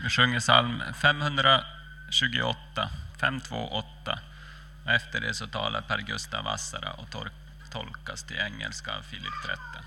Vi sjunger psalm 528, 528. Och efter det så talar Per Gustav Vassara och tolkas till engelska av Philip Tretten.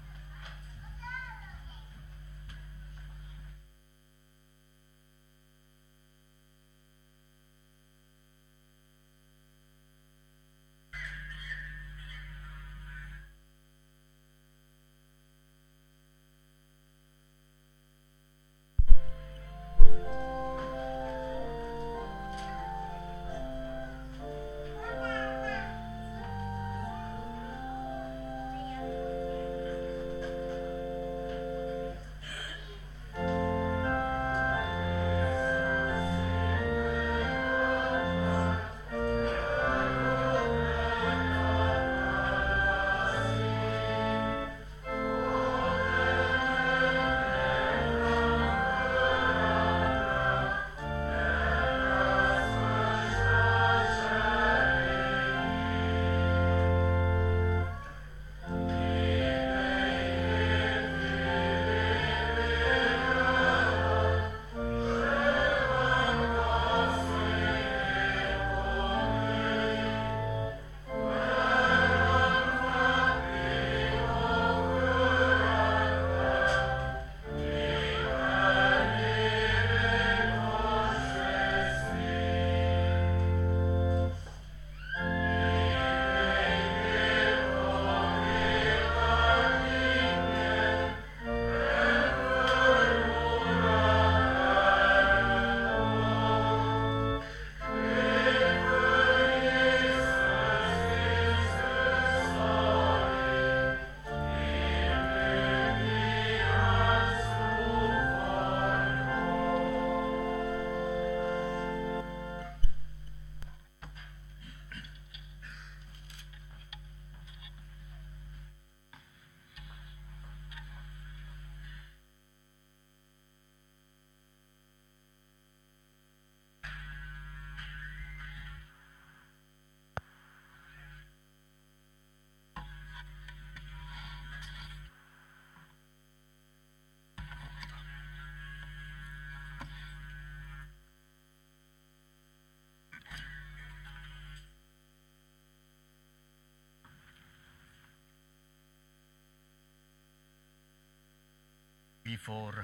Vi får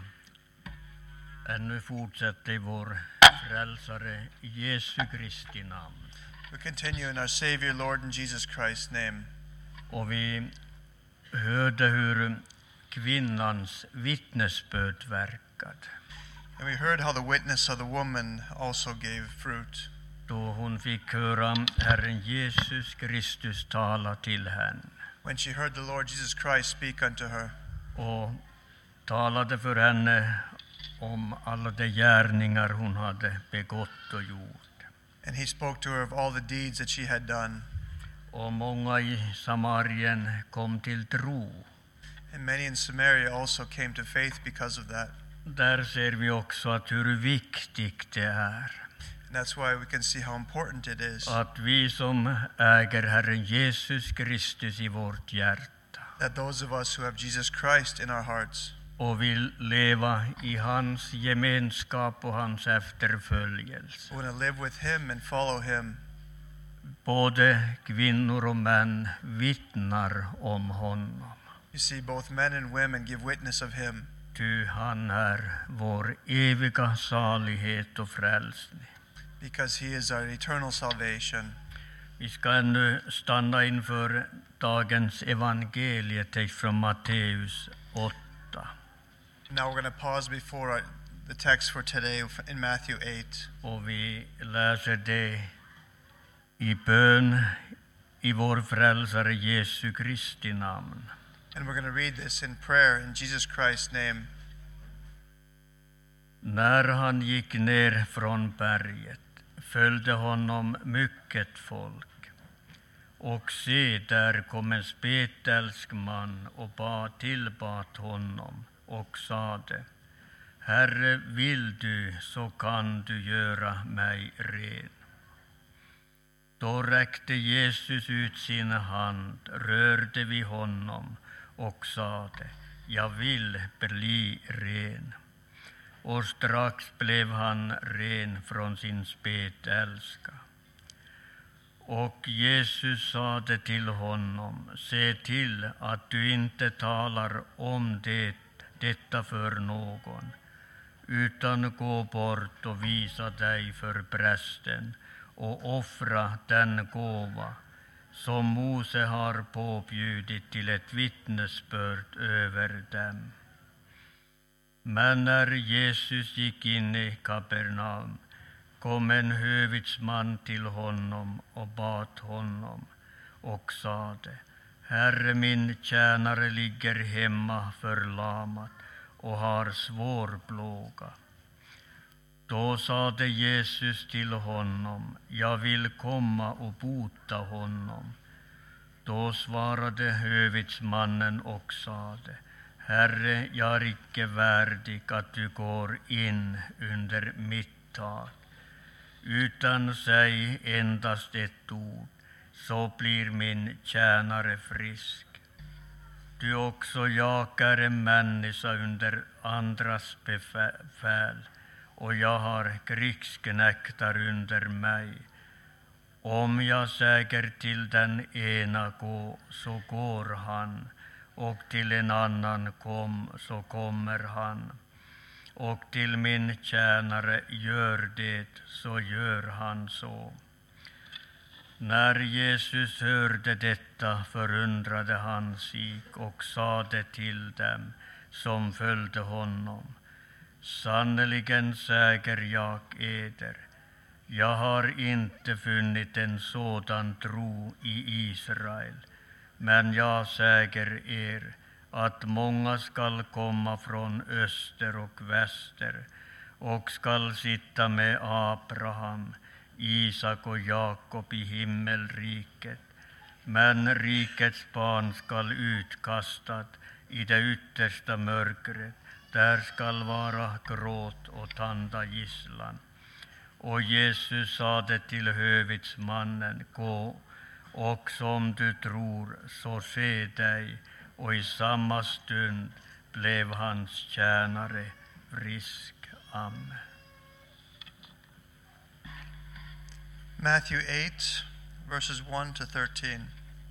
ännu fortsätta i vår frälsare Jesu Kristi namn. We continue in our Savior, Lord and Jesus Christ's name. Och vi hörde hur kvinnans vittnesbörd verkade. And we heard how the witness of the woman also gave fruit. Då hon fick höra Herren Jesus Kristus tala till henne. When she heard the Lord Jesus Christ speak unto her. Och talade för henne om alla de gärningar hon hade begått och gjort. And he spoke to her of all the deeds that she had done. Och många i Samarien kom till tro. And many in Samaria also came to faith because of that. Där ser vi också att hur viktigt det är. And that's why we can see how important it is. Att vi som äger Herren Jesus Kristus i vårt hjärta. That those of us who have Jesus Christ in our hearts. Och vill leva i hans gemenskap och hans efterföljelse. We want to live with him and follow him. Både kvinnor och män vittnar om honom. You see, both men and women give witness of him. Ty han är vår eviga salighet och frälsning. Because he is our eternal salvation. Vi ska ännu stanna inför dagens evangelietext från Matteus 8. Now we're going to pause before the text for today in Matthew 8. Och vi läser det i bön i vår frälsare Jesu Kristi namn. And we're going to read this in prayer in Jesus Christ's name. När han gick ner från berget följde honom mycket folk. Och se, där kom en spetälsk man och tillbad honom och sade: Herre, vill du, så kan du göra mig ren. Då räckte Jesus ut sin hand, rörde vid honom och sade: Jag vill bli ren. och strax blev han ren från sin spetälska. Och Jesus sade till honom: se till att du inte talar om detta för någon, utan gå bort och visa dig för prästen och offra den gåva som Mose har påbjudit till ett vittnesbörd över dem. Men när Jesus gick in i Kapernaum kom en hövitsman till honom och bad honom och sade: Herre, min tjänare ligger hemma förlamad och har svår plåga. Då sade Jesus till honom: jag vill komma och bota honom. Då svarade hövitsmannen och sade: Herre, jag är icke värdig att du går in under mitt tak, utan säg endast ett ord, så blir min tjänare frisk. Du också, jag är en människa under andras befäl, och jag har krigsknektar under mig. Om jag säger till den ena gå, så går han, och till en annan kom, så kommer han. Och till min tjänare gör det, så gör han så. När Jesus hörde detta förundrade han sig och sade till dem som följde honom: sannerligen säger jag eder, jag har inte funnit en sådan tro i Israel. Men jag säger er att många skall komma från öster och väster och skall sitta med Abraham, Isak och Jakob i himmelriket. Men rikets barn skall utkastat i det yttersta mörkret. Där skall vara gråt och tandagisslan. Och Jesus sade till hövitsmannen: gå, och som du tror, så se dig. Och i samma stund blev hans tjänare frisk. Amen. Matthew 8, verses 1 to 13.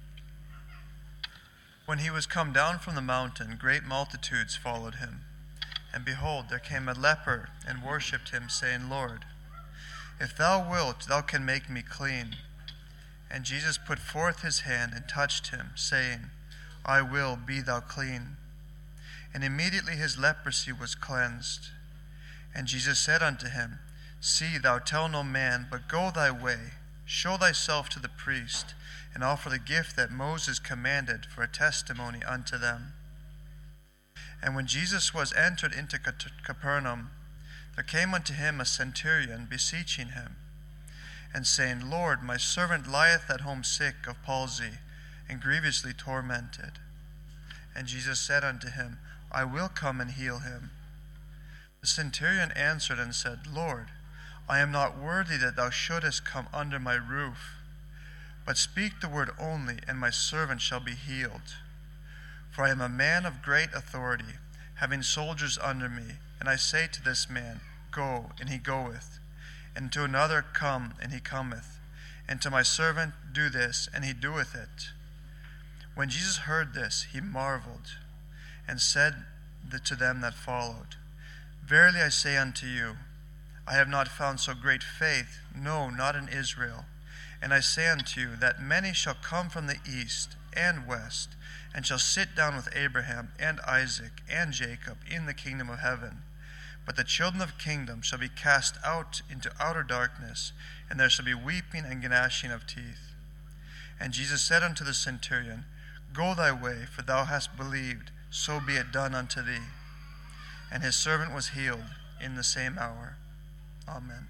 When he was come down from the mountain, great multitudes followed him. And behold, there came a leper and worshipped him, saying, Lord, if thou wilt, thou can make me clean. And Jesus put forth his hand and touched him, saying, I will, be thou clean. And immediately his leprosy was cleansed. And Jesus said unto him, see, thou tell no man, but go thy way, show thyself to the priest, and offer the gift that Moses commanded for a testimony unto them. And when Jesus was entered into Capernaum, there came unto him a centurion, beseeching him, and saying, Lord, my servant lieth at home sick of palsy, and grievously tormented. And Jesus said unto him, I will come and heal him. The centurion answered and said, Lord, I am not worthy that thou shouldest come under my roof, but speak the word only, and my servant shall be healed. For I am a man of great authority, having soldiers under me, and I say to this man, go, and he goeth, and to another, come, and he cometh, and to my servant, do this, and he doeth it. When Jesus heard this, he marveled, and said to them that followed, verily I say unto you, I have not found so great faith, no, not in Israel. And I say unto you, that many shall come from the east and west, and shall sit down with Abraham and Isaac and Jacob in the kingdom of heaven. But the children of kingdom shall be cast out into outer darkness, and there shall be weeping and gnashing of teeth. And Jesus said unto the centurion, go thy way, for thou hast believed, so be it done unto thee. And his servant was healed in the same hour. Amen.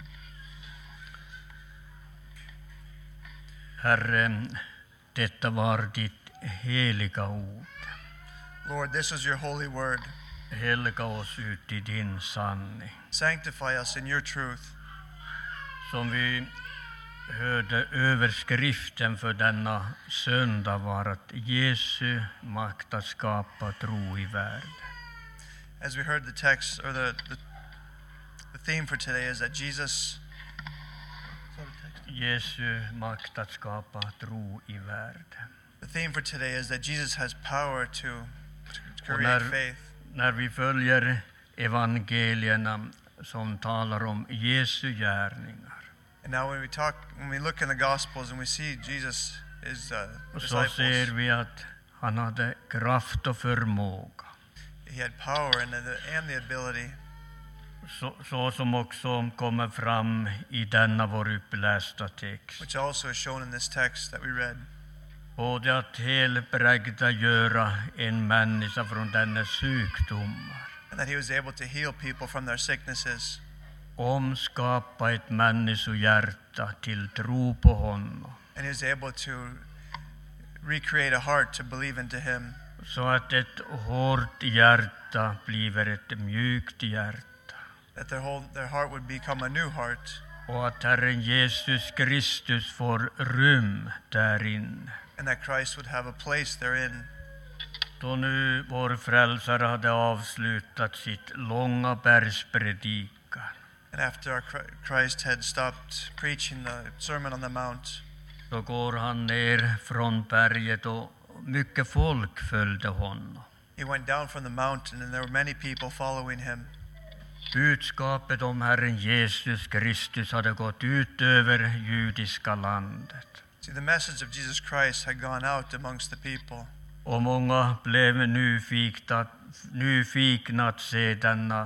Herre, detta var ditt heliga ord. Lord, this is your holy word. Helga oss ut i din sanning. Sanctify us in your truth. Som vi hörde, överskriften för denna söndag var att Jesu makt att skapa tro i världen. As we heard the text, or the theme for today is that Jesus... Jesu makt att skapa tro i världen. The theme for today is that Jesus has power to create faith. När vi följer evangelierna som talar om Jesu gärningar, And now when we look in the Gospels and we see Jesus is så disciples, ser vi att han hade kraft och förmåga. he had power and the ability, Så som också kommer fram i denna vår upplästa text. which also is shown in this text that we read. Både att helbrägdagöra en människa från dennes sjukdomar, And that he was able to heal people from their sicknesses, omskapa ett människohjärta till tro på honom, and he was able to recreate a heart to believe into him, så att ett hårt hjärta blir ett mjukt hjärta, that their heart would become a new heart, och att Herren Jesus Kristus får rum därin. and that Christ would have a place therein. Då nu vår frälsare hade avslutat sitt långa bergspredikan, And after Christ had stopped preaching the Sermon on the Mount, då går han ner från berget och mycket folk följde honom. he went down from the mountain and there were many people following him. Budskapet om Herren Jesus Kristus hade gått ut över judiska landet. See, the message of Jesus Christ had gone out amongst the people. Och många blev nyfikna att se denna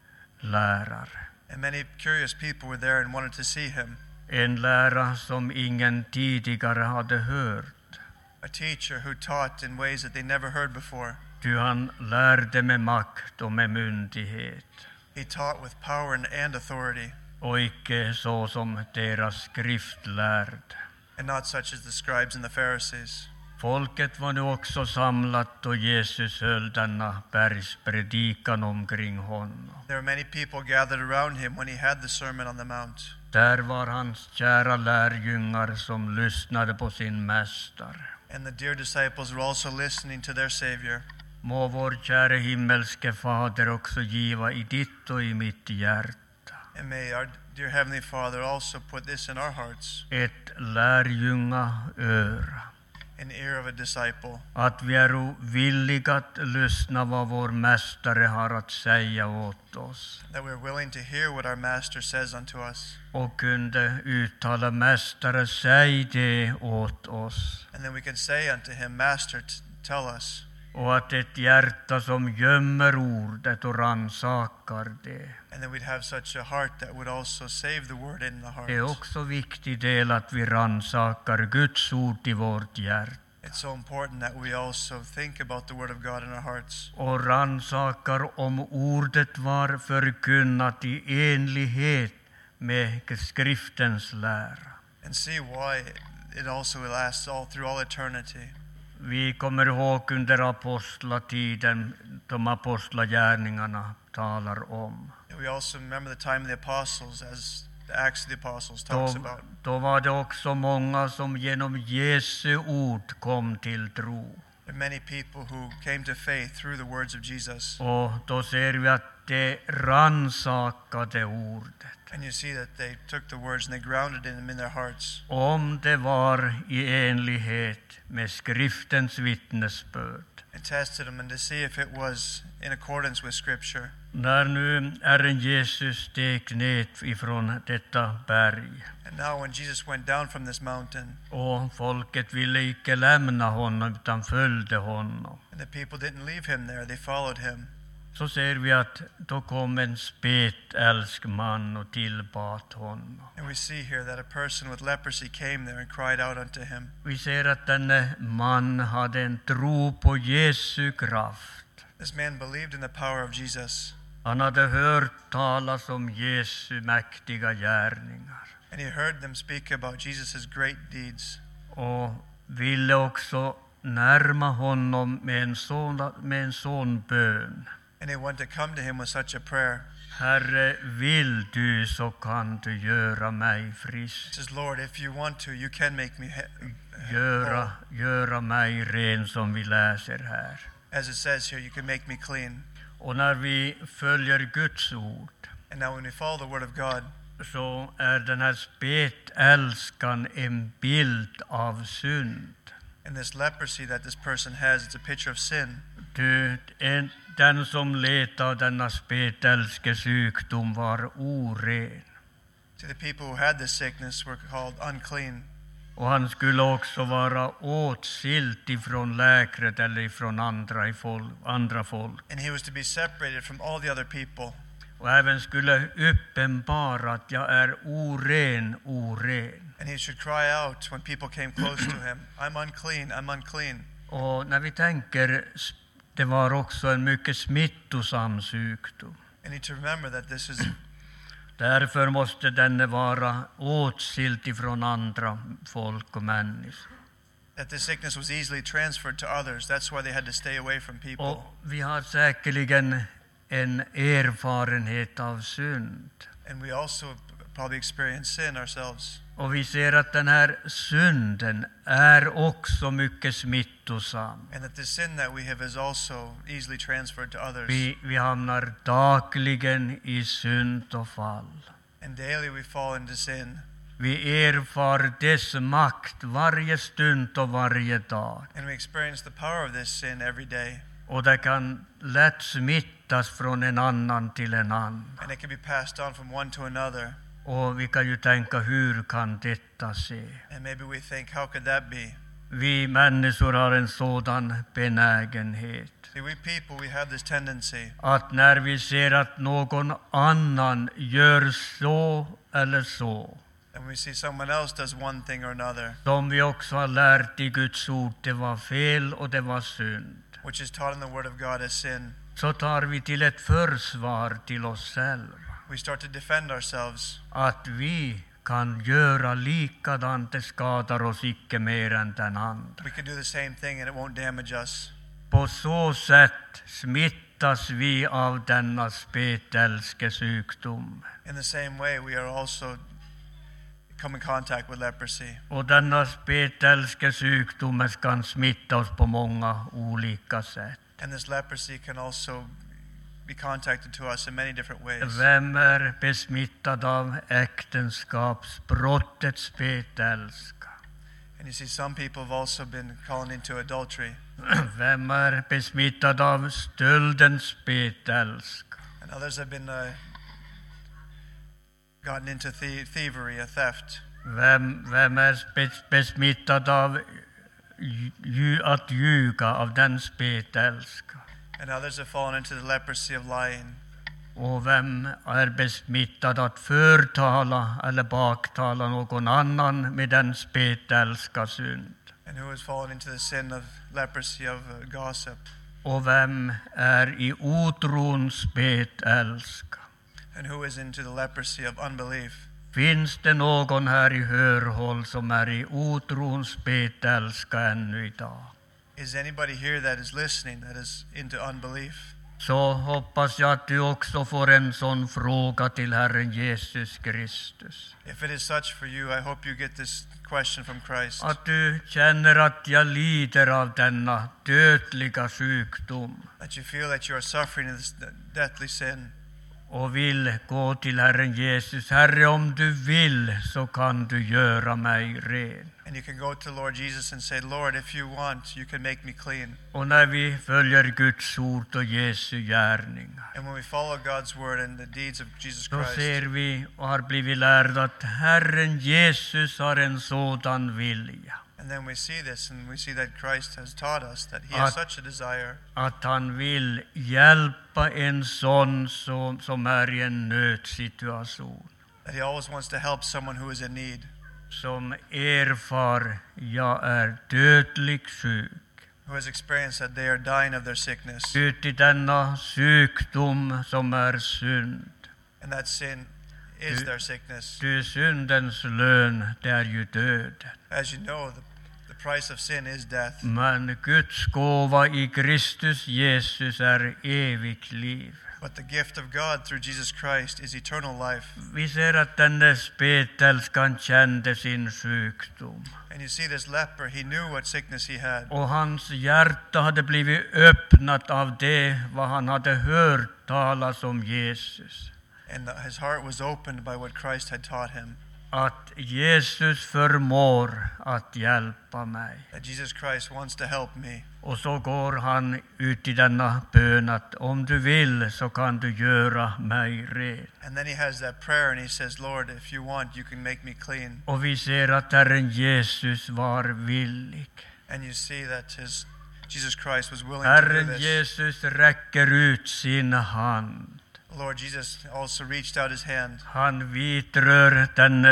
lärare. And many curious people were there and wanted to see him. En lärare som ingen tidigare hade hört. A teacher who taught in ways that they never heard before. Ty han lärde med makt och med myndighet. He taught with power and authority, Och icke så som deras skriftlärd. and not such as the scribes and the Pharisees. Folket var nu också samlat då Jesus höll denna bergspredikan omkring honom. There were many people gathered around him when he had the Sermon on the Mount. Där var hans kära lärjungar som lyssnade på sin mästare. And the dear disciples were also listening to their Savior. Må vår käre himmelske Fader också giva i ditt och i mitt hjärta And may our dear Heavenly Father also put this in our hearts, ett lärjungaöra. an ear of a disciple, Att vi är villiga att lyssna vad vår mästare har att säga åt oss. that we're willing to hear what our Master says unto us, Och kunde uttala mästare, säg det åt oss. and then we can say unto him, Master, tell us. Och att ett hjärta som gömmer ordet och rannsakar det. And then we'd have such a heart that would also save the word in the heart. Det är också viktig del att vi rannsakar Guds ord i vårt hjärta. It's so important that we also think about the word of God in our hearts, Och rannsakar om ordet var förkunnat i enlighet med skriftens lära. and see why it also lasts all through all eternity. Vi kommer ihåg under apostlatiden, de apostlagärningarna talar om. And we also remember the time of the apostles, as the Acts of the Apostles talks about. Då var det också många som genom Jesu ord kom till tro. There are many people who came to faith through the words of Jesus. Och då ser vi att det rannsakade ordet. And you see that they took the words and they grounded them in their hearts. Om det var i enlighet med skriftens vittnesbörd. And tested them and to see if it was in accordance with Scripture. När nu Herren Jesus steg ner ifrån detta berg And now when Jesus went down from this mountain, och folket ville icke lämna honom utan följde honom, and the people didn't leave him there, they followed him. så ser vi att då kom en spetälsk man och tillbad honom. And we see here that a person with leprosy came there and cried out unto him. Vi ser att denne man hade en tro på Jesu kraft. This man believed in the power of Jesus, Han hade hört talas om Jesu mäktiga gärningar and he heard them speak about Jesus' great deeds. och ville också närma honom med en sån bön. And he wanted to come to him with such a prayer. Herre, vill du så kan du göra mig He frisk. says, Lord, if you want to, you can make me whole. Göra mig ren, som vi läser här. As it says here, you can make me clean. Och när vi följer Guds ord, And now when we follow the word of God, så är den här spetälskan en bild av synd. and this leprosy that this person has, it's a picture of sin. Den som letade av denna spetälskesjukdom var oren. See, the people who had this sickness were called unclean. Och han skulle också vara åtskilt ifrån läkret eller ifrån andra folk. And he was to be separated from all the other people. Och även skulle uppenbara att jag är oren. And he should cry out when people came close to him, I'm unclean, I'm unclean. Och när vi tänker, det var också en mycket smittosam sjukdom. And need to remember that this is, Därför måste den vara åtskilt ifrån andra folk och människor. that this sickness was easily transferred to others. That's why they had to stay away from people. Och vi har säkerligen en erfarenhet av synd. And we also probably experience sin ourselves. Och vi ser att den här synden är också mycket smittosam. And that the sin that we have is also easily transferred to others. Vi hamnar dagligen i synd och fall. And daily we fall into sin. Vi erfar dess makt varje stund och varje dag. And we experience the power of this sin every day. Och det kan lätt smittas från en annan till en annan. And it can be passed on from one to another. Och vi kan ju tänka, hur kan detta ske? And maybe we think, how could that be? Vi människor har en sådan benägenhet. See, we people, we have this tendency Att när vi ser att någon annan gör så eller så, that when we see someone else does one thing or another, som vi också har lärt i Guds ord, det var fel och det var synd, which is taught in the Word of God as sin, så tar vi till ett försvar till oss själva. we start to defend ourselves. Att vi kan göra likadant, det skadar oss icke mer än den andra. We can do the same thing and it won't damage us. På så sätt smittas vi av denna spetälskesjukdom. In the same way, we are also come in contact with leprosy. Och denna spetälskesjukdom kan smitta oss på många olika sätt. And this leprosy can also be contacted to us in many different ways. Vem är besmittad av äktenskapsbrottets spetälska? And you see, some people have also been calling into adultery. Vem är besmittad av stöldens spetälska? And others have been gotten into thievery, a theft. Vem är besmittad av att ljuga, av den spetälska? And others have fallen into the leprosy of lying. Och vem är besmittad att förtala eller baktala någon annan med den spetälska synd? And who has fallen into the sin of leprosy of gossip? Och vem är i otrons spetälska? And who is into the leprosy of unbelief? Finns det någon här i hörhåll som är i otrons spetälska ännu idag? Is anybody here that is listening that is into unbelief? Så hoppas jag att du också får en sån fråga till Herren Jesus Kristus. If it is such for you, I hope you get this question from Christ. Att du känner att jag lider av denna dödliga sjukdom That you feel that you are suffering in this deathly sin. och vill gå till Herren Jesus. Herre, om du vill så kan du göra mig ren. And you can go to Lord Jesus and say, Lord, if you want, you can make me clean. Och när vi följer Guds ord och Jesu gärningar, And when we follow God's word and the deeds of Jesus så Christ, ser vi och har blivit lärda att Herren Jesus har en sådan vilja. and then we see this and we see that Christ has taught us that he has such a desire Att han vill hjälpa en sån som är i en nödsituation. that he always wants to help someone who is in need, Som erfar, jag är dödligt sjuk. who has experienced that they are dying of their sickness, Ut i denna sjukdom som är synd. and that sin is their sickness. Du, syndens lön, det är ju döden. As you know, the price of sin is death. Men Guds gåva i Kristus Jesus är evigt liv. But the gift of God through Jesus Christ is eternal life. Vi ser att den spetälskan kände sin sjukdom. And you see this leper, he knew what sickness he had. Och hans hjärta hade blivit öppnat av det vad han hade hört talas om Jesus. And his heart was opened by what Christ had taught him. Att Jesus förmår att hjälpa mig. That Jesus Christ wants to help me. Och så går han ut i denna bön att om du vill så kan du göra mig ren. And then he has that prayer and he says, Lord, if you want, you can make me clean. Och vi ser att Herren Jesus var villig. And you see that Jesus Christ was willing to do Herren this. Jesus räcker ut sin hand. Lord Jesus also reached out his hand. Han vitrör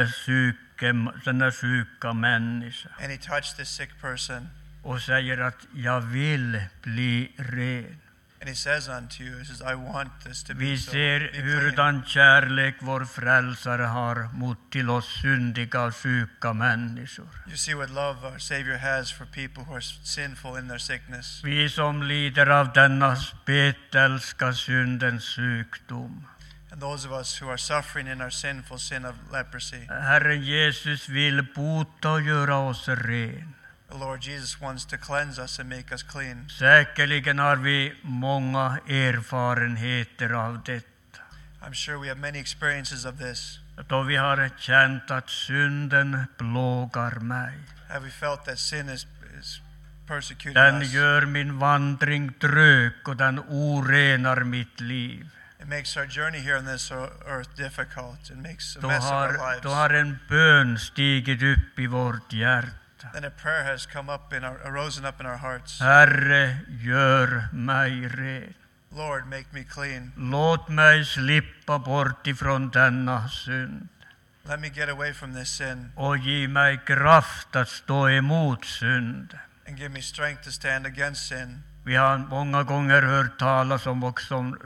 denna sjuka människa And he touched this sick person. och säger att jag vill bli ren. And he says unto you, he says, I want this to be Vi so. ser Be clean. hurdan kärlek vår frälsare har mot till oss syndiga och sjuka människor. You see what love our Savior has for people who are sinful in their sickness. Vi som lider av denna spetälska syndens sjukdom. And those of us who are suffering in our sinful sin of leprosy. Herren Jesus vill bota och göra oss ren. The Lord Jesus wants to cleanse us and make us clean. Säkerligen har vi många erfarenheter av detta. I'm sure we have many experiences of this. Då vi har känt att synden plågar mig. Have we felt that sin is persecuting Den us? gör min vandring trög och den orenar mitt liv. It makes our journey here on this earth difficult. It makes a Då mess of our har lives. en bön stigit upp i vårt hjärta. Then a prayer has come up arisen up in our hearts. Herre, gör mig ren. Lord, make me clean. Låt mig slippa bort ifrån denna synd. Let me get away from this sin Och ge mig kraft att stå emot synd. and give me strength to stand against sin. Vi har många gånger hört talas om också om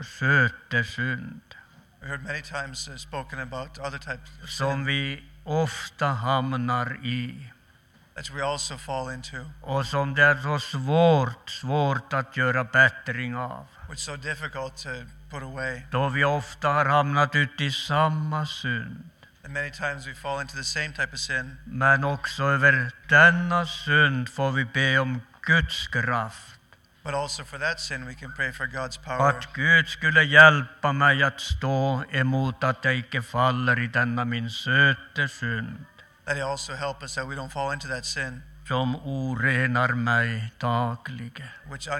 synd, We heard many times spoken about other types of som sin vi ofta hamnar i. that we also fall into. Och som det är så svårt att göra bättring av. Which is so difficult to put away. Då vi ofta har hamnat ut i samma synd. And many times we fall into the same type of sin. Men också över denna synd får vi be om Guds kraft. But also for that sin we can pray for God's power. Att Gud skulle hjälpa mig att stå emot att jag icke faller i denna min söte synd. That he also help us that we don't fall into that sin Som orenar mig dagligen.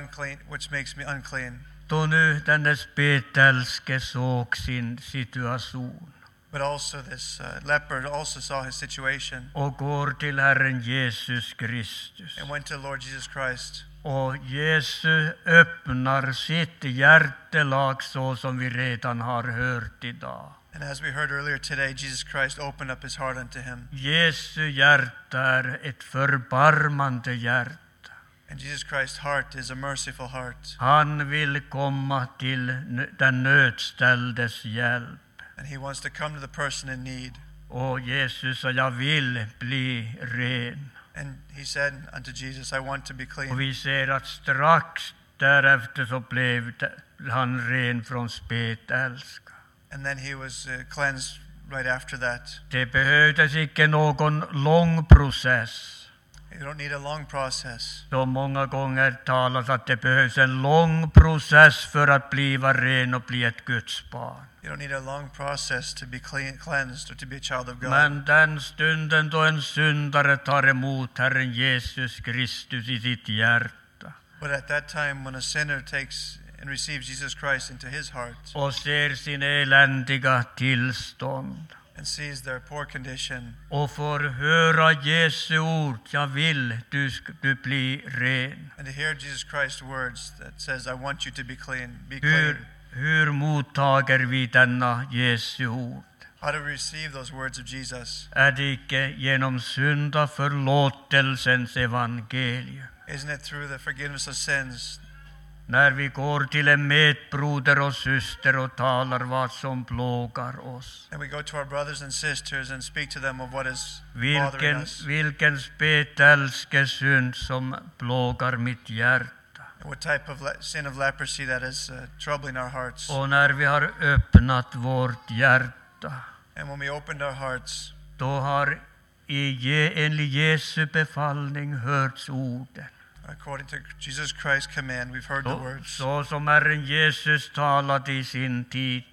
which makes me unclean. Då nu denne spetälske såg sin situation But also this leper also saw his situation och går till Herren Jesus Kristus. and went to Lord Jesus Christ. Och Jesus öppnar sitt hjärtelag så som vi redan har hört idag. And as we heard earlier today, Jesus Christ opened up his heart unto him. Jesu hjärta är ett förbarmande hjärta. And Jesus Christ's heart is a merciful heart. Han vill komma till den nödställdes hjälp. And he wants to come to the person in need. Och Jesus sa, jag vill bli ren. And he said unto Jesus, I want to be Och clean. vi ser att strax därefter så blev han ren från spetälska. And then he was cleansed right after that. Det behövdes icke någon lång process. You don't need a long process. Så många gånger talas att det behövs en lång process för att bli ren och bli ett Guds barn. You don't need a long process to be cleansed or to be a child of God. Men den stunden då en syndare tar emot Herren Jesus Kristus i sitt hjärta But at that time when a sinner takes and receives Jesus Christ into his heart och ser sin eländiga tillstånd and sees their poor condition och får höra Jesu ord, jag vill du bli ren. and to hear Jesus Christ's words that says, I want you to be clean, be clean. Hur mottager vi denna Jesu ord? How to receive those words of Jesus? Är det icke genom syndaförlåtelsens evangelium? Isn't it through the forgiveness of sins? När vi går till en medbroder och syster och talar vad som plågar oss. And we go to our brothers and sisters and speak to them of what is bothering us. Vilken spetälske synd som plågar mitt hjärta. And what type of sin of leprosy that is troubling our hearts. Och när vi har öppnat vårt hjärta, And when we opened our hearts, då har enligt Jesu befallning hörts orden. according to Jesus Christ's command, we've heard the words. Så som Herren Jesus talade i sin tid.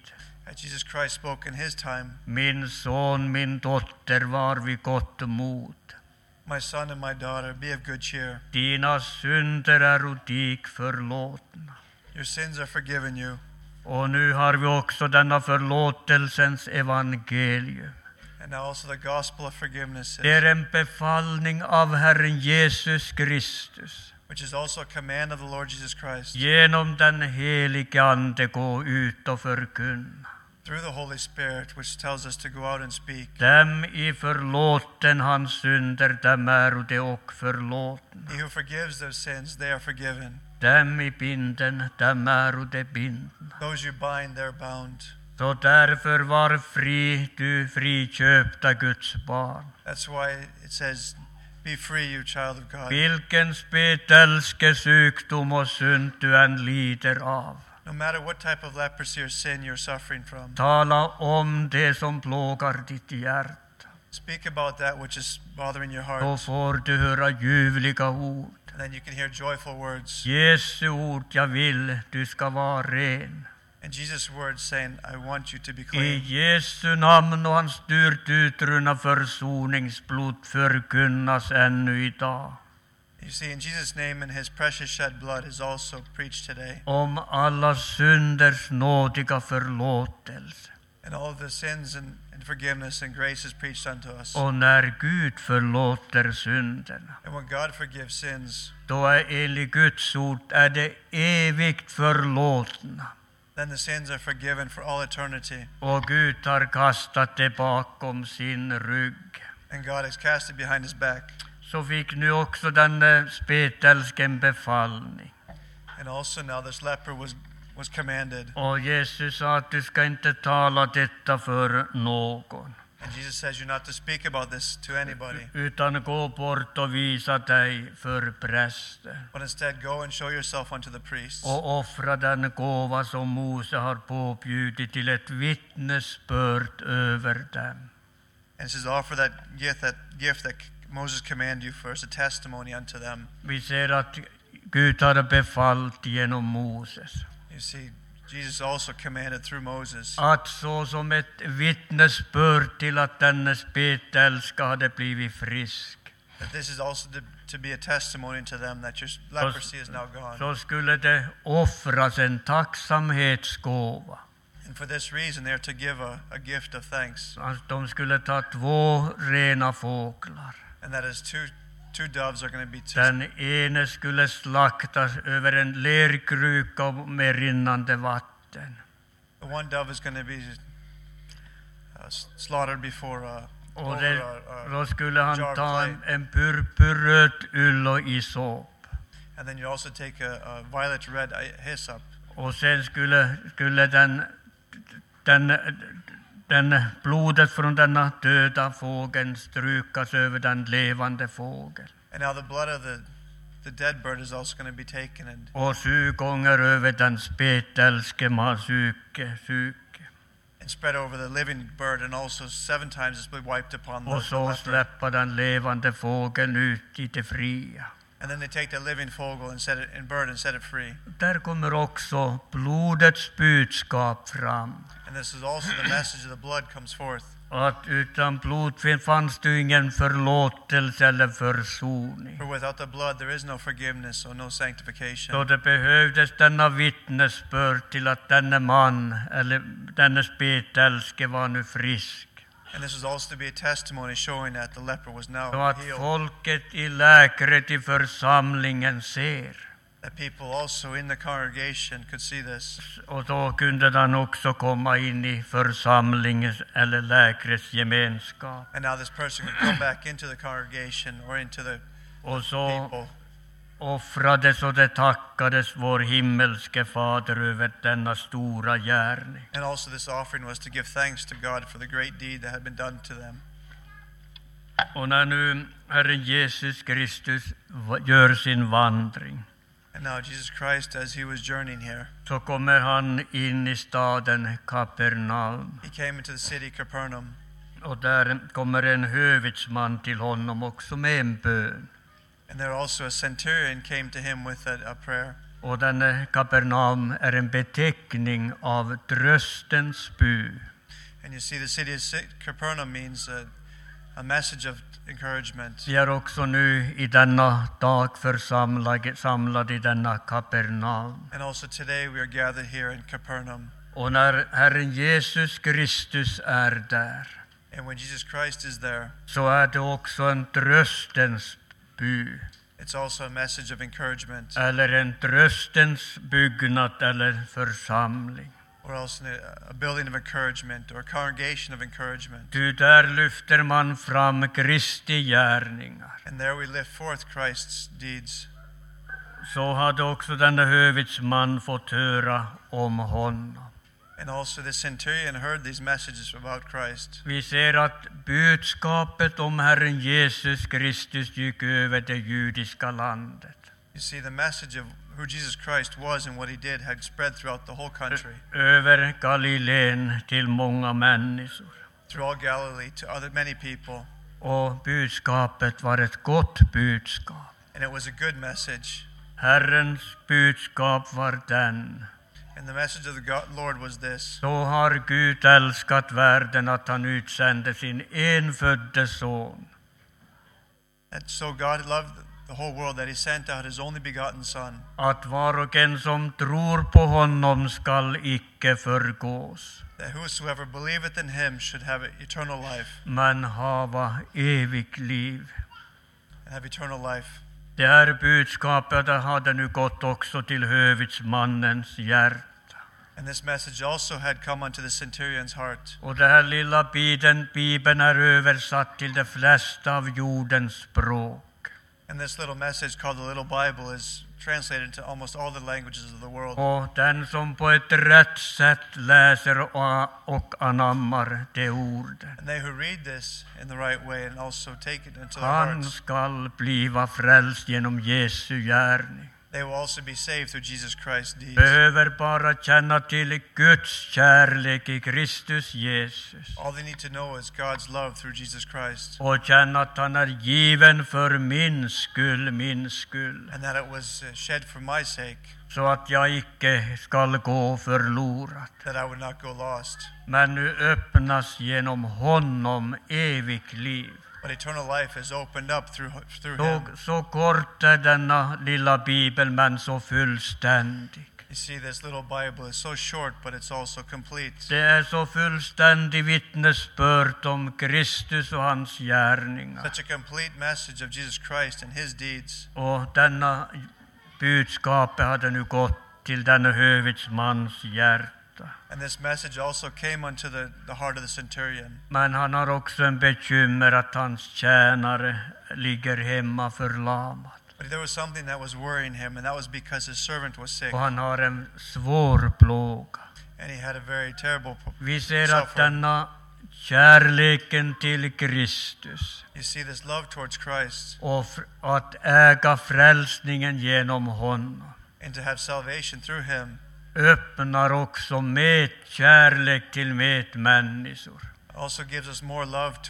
As Jesus Christ spoke in his time, min son, min dotter, var vid gott mod. my son and my daughter, be of good cheer. Dina synder är dig förlåtna. Your sins are forgiven you. Och nu har vi också denna förlåtelsens evangelium. And now also the gospel of forgiveness, Det är en befallning av Herren Jesus Kristus. which is also a command of the Lord Jesus Christ. Genom den helige Ande gå ut och förkunna. Through the Holy Spirit, which tells us to go out and speak. Dem i förlåten hans synder, dem är det och förlåtna. He who forgives their sins, they are forgiven. Dem i binden, dem är det bindna. Those you bind, they're bound. Så därför var fri, du friköpta Guds barn. That's why it says, be free, you child of God. Vilken spetälske, sjukdom och synd du än lider av. No matter what type of leprosy or sin you're suffering from, Tala om det som plågar ditt hjärta. speak about that which is bothering your Då heart. får du höra ljuvliga ord. And then you can hear joyful words. Jesu ord, jag vill, du ska vara ren. And Jesus' words saying, I want you to be I clean. Jesu namn och hans dyrt utrunna försoningsblod förkunnas ännu idag. You see, in Jesus' name and his precious shed blood is also preached today. Om alla synders nådiga förlåtelse. And all of the sins and forgiveness and grace is preached unto us. Och när Gud förlåter synderna, And when God forgives sins, då är enligt Guds ord är det evigt förlåtna. then the sins are forgiven for all eternity. Och Gud har kastat det bakom sin rygg. And God has cast it behind his back. Så fick nu också den spetälsken befallning. And also now this leper was commanded. Och Jesus sa att du ska inte tala detta för någon. And Jesus says you're not to speak about this to anybody, Utan gå bort och visa dig för prästen. but instead go and show yourself unto the priests. Och offra den gåva som Mose har påbjudit till ett vittnesbörd över dem. And it says offer that gift that Moses commanded you for as a testimony unto them. Vi ser att Gud har befallt genom Moses. You see, Jesus also commanded through Moses Att så som ett vittnesbörd till att denne spetälska hade blivit frisk. that this is also to be a testimony to them that your leprosy is now gone. Så skulle det offras en tacksamhetsgåva. And for this reason they are to give a gift of thanks. Att de skulle ta 2 rena fåglar. And that is two doves are going to be Den ene skulle slaktas över en lerkruka med rinnande vatten. the one dove is going to be slaughtered before Och over då skulle han jar of ta clay. en purpurröd ull och isop. And then you also take a violet red hyssop. Och sen skulle den blodet från denna döda fågeln strykas över den levande fågeln. And now the blood of the dead bird is also going to be taken and Och 7 gånger över den spetälske masuke. spread over the living bird, and also 7 times it's been wiped upon Och the så leper. släpper den levande fågeln ut i det fria. And then they take the living fogel and bird and set it free. Där kommer också blodets budskap fram. And this is also the message of the blood comes forth. Att utan blod fanns det ingen förlåtelse eller försoning. For without the blood there is no forgiveness or no Så sanctification. det behövdes denna vittnesbörd till att denne man eller denne spetälske var nu frisk. And this is also to be a testimony showing that the leper was Så now att healed. folket i lägret i församlingen ser. That people also in the congregation could see this. Och då kunde han också komma in i församlingens eller lägrets gemenskap. And now this person could come back into the congregation or into the Och så people. offrades och det tackades vår himmelske Fader över denna stora gärning. And also this offering was to give thanks to God for the great deed that had been done to them. Och när nu Herren Jesus Kristus gör sin vandring, And now Jesus Christ, as he was journeying here, så kommer han in i staden Kapernaum. he came into the city Capernaum. Och där kommer en hövitsman till honom också med en bön. And there also a centurion came to him with a prayer. Och den Kapernaum är en beteckning av tröstens by. And you see the city of Capernaum means a message of encouragement. Vi är också nu i denna dag samlade i denna Kapernaum. And also today we are gathered here in Capernaum. Och när Herren Jesus Kristus är där, And when Jesus Christ is there, så är det också en tröstens by. it's also a message of encouragement. Eller en tröstens byggnad eller församling. Or else a building of encouragement or a congregation of encouragement. Ty där lyfter man fram Kristi gärningar. And there we lift forth Christ's deeds. Så hade också denna hövitsman fått höra om honom. And also the centurion heard these messages about Christ. Vi ser att budskapet om Herren Jesus Kristus gick över det judiska landet. You see, the message of who Jesus Christ was and what he did had spread throughout the whole country. Över Galileen till många människor. Through all Galilee to many people. Och budskapet var ett gott budskap. And it was a good message. Herrens budskap var den. And the message of the Lord was this. Så har Gud älskat världen att han utsände sin enfödde son. And so God loved the whole world that he sent out his only begotten son. Att var och en som tror på honom skall icke förgås. That whosoever believeth in him should have eternal life. Men hava evigt liv. And have eternal life. Det här budskapet hade nu gått också till hövitsmannens hjärta. And this message also had come unto the centurion's heart. Och det här lilla Bibeln är översatt till de flesta av jordens språk. And this little message called the Little Bible is translated into almost all the languages of the world. Och den som på ett rätt sätt läser och anammar det ordet, And they who read this in the right way and also take it into their han hearts, skall bliva frälst genom Jesu gärning. they will also be saved through Jesus Christ's deeds. Behöver bara känna till Guds kärlek i Kristus Jesus. All they need to know is God's love through Jesus Christ. Och känna att han är given för min skull. And that it was shed for my sake. Så att jag icke skall gå förlorad. That I would not go lost. Men nu öppnas genom honom evigt liv. But eternal life is opened up through him. Så kort är denna lilla bibel, men så fullständig. You see, this little Bible is so short, but it's also complete. Det är så fullständig vittnesbörd om Kristus och hans gärningar. Such a complete message of Jesus Christ and his deeds. Och denna budskap hade nu gått till denna hövitsmans hjärta. And this message also came unto the heart of the centurion. Men han har också en bekymmer att hans tjänare ligger hemma förlamad. But there was something that was worrying him, and that was because his servant was sick. Och han har en svår plåga. And he had a very terrible Vi ser att suffering. denna kärleken till Kristus You see this love towards Christ och att äga frälsningen genom honom and to have salvation through him öppnar också med kärlek till medmänniskor. also gives us more love to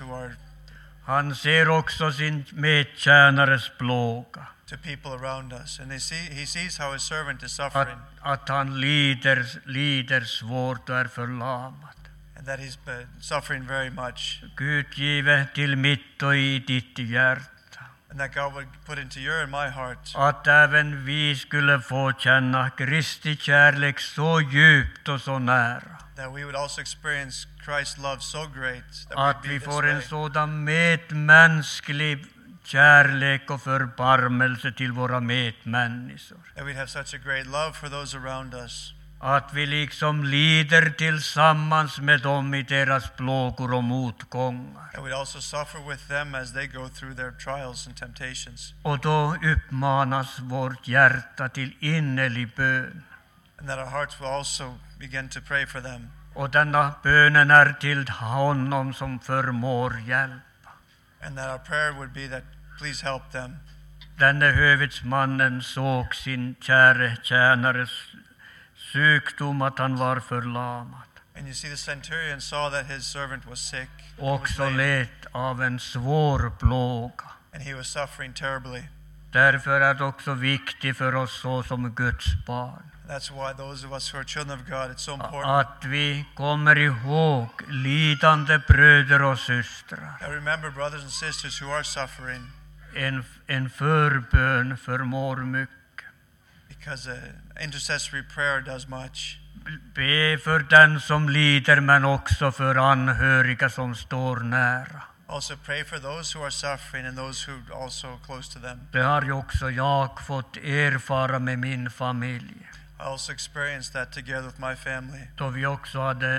Han ser också sin medtjänares plåga. to people around us. And he sees how his servant is suffering Att han lider svårt och är förlamad. and that he's been suffering very much. Gud give till mitt och i ditt hjärta. And that God would put into your and my heart Att även vi skulle få känna Kristi kärlek så djupt och så nära. that we would also experience Christ's love so great that Att we'd be vi this får en way. sådan medmänsklig kärlek och förbarmelse till våra medmänniskor. That we'd have such a great love for those around us. Att vi liksom lider tillsammans med dem i deras plågor och motgångar. That we'd also suffer with them as they go through their trials and temptations. Och då uppmanas vårt hjärta till innerlig bön. And that our hearts will also begin to pray for them. Och denna bönen är till honom som förmår hjälpa. And that our prayer would be that please help them. Denne hövitsmannen såg sin käre tjänares sjukdom, att han var förlamad. And you see the centurion saw that his servant was sick. and was Också lame, led av en svår plåga. and he was suffering terribly. Därför är det också viktigt för oss så som Guds barn That's why those of us who are children of God, it's so important att vi kommer ihåg lidande bröder och systrar. that we remember brothers and sisters who are suffering, En förbön förmår mycket. because intercessory prayer does much. Be för den som lider men också för anhöriga som står nära. Also pray for those who are suffering and those who are also close to them. Det har ju också jag fått erfara med min familj. I also experienced that together with my family, Då vi också hade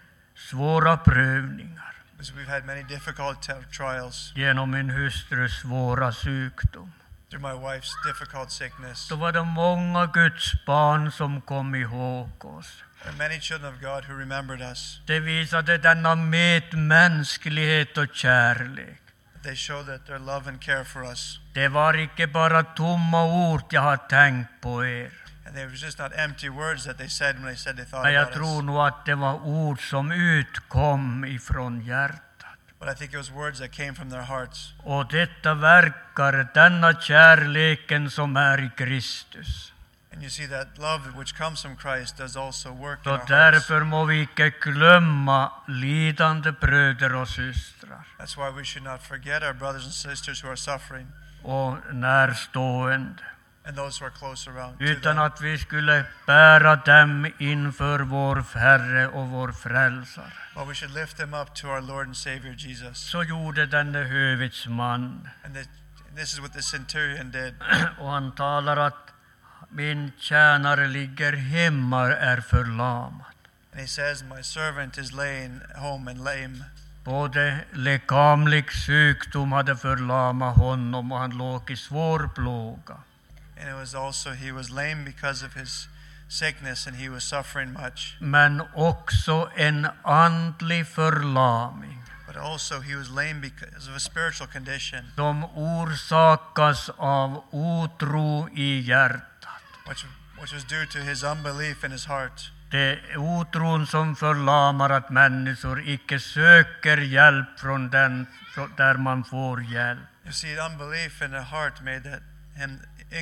svåra prövningar because we've had many difficult trials genom min hustrus svåra sjukdom. through my wife's difficult sickness. Då var det många Guds barn som kom ihåg oss. And many children of God who remembered us. Det visade denna medmänsklighet och kärlek. They showed that their love and care for us. Det var inte bara tomma ord jag har tänkt på er. And they were just not empty words that they said when they said they thought Men jag about tror us. nog att det var ord som utkom ifrån hjärtat. But I think it was words that came from their hearts. Och detta verkar denna kärleken som är i Kristus. And you see that love which comes from Christ does also work in Så our hearts. därför må vi icke glömma lidande bröder och systrar That's why we should not forget our brothers and sisters who are suffering och närstående, and those who are close around to utan them. att vi skulle bära dem inför vår Herre och vår Frälsare. But we should lift them up to our Lord and Savior Jesus. Så gjorde denne hövitsman, And this is what the centurion did. och han talar att min tjänare ligger hemma, är förlamad. And he says, my servant is laying home and lame. Både lekamlig sjukdom hade förlamat honom och han låg i svår plåga. And it was also, he was lame because of his sickness and he was suffering much. Men också en andlig förlamning But also he was lame because of a spiritual condition, som orsakas av otro i hjärtat. which was due to his unbelief in his heart. Det är otron som förlamar att människor icke söker hjälp från den där man får hjälp. You see, unbelief in the heart made that him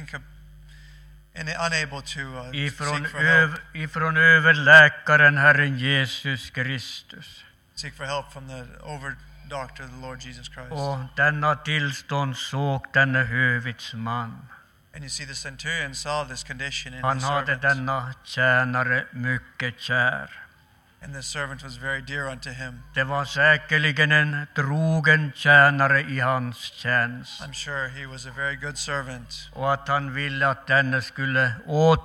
unable to Ifrån, seek for help. ifrån överläkaren Herren Jesus Kristus. Seek for help from the over doctor, the Lord Jesus Christ. Och denna tillstånd såg denne hövitsman. And you see, the centurion saw this condition in Han his hade servant. denna tjänare mycket kär. And the servant was very dear unto him. Det var säkerligen en trogen tjänare i hans tjänst. I'm sure he was a very good servant. Och att han ville att denne skulle